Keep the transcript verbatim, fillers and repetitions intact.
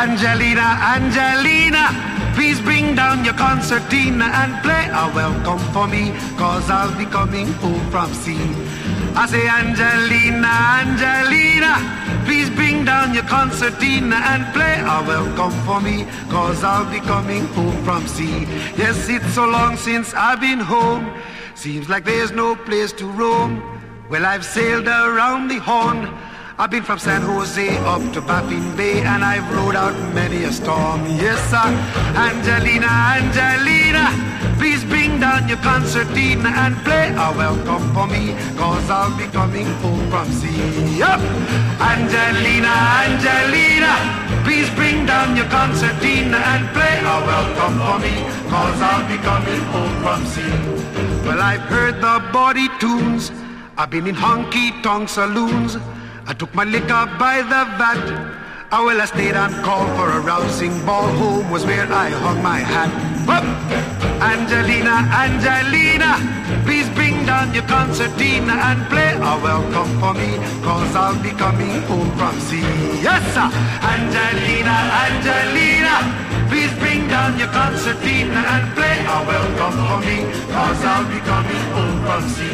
Angelina, Angelina, please bring down your concertina and play a welcome for me, cause I'll be coming home from sea. I say, Angelina, Angelina, please bring down your concertina and play a welcome for me, cause I'll be coming home from sea. Yes, it's so long since I've been home, seems like there's no place to roam. Well, I've sailed around the Horn, I've been from San Jose up to Baffin Bay, and I've rode out many a storm. Yes, sir. Angelina, Angelina, please bring down your concertina and play a welcome for me, cause I'll be coming home from sea. Yep. Angelina, Angelina, please bring down your concertina and play a welcome for me, cause I'll be coming home from sea. Well, I've heard the bawdy tunes, I've been in honky-tonk saloons, I took my liquor by the vat. Oh, well, I stayed on call for a rousing ball. Home was where I hung my hat. Whoop! Angelina, Angelina, please bring down your concertina and play a welcome for me, cause I'll be coming home from sea. Yes, sir! Angelina, Angelina, please bring down your concertina and play a welcome for me, cause I'll be coming home from sea.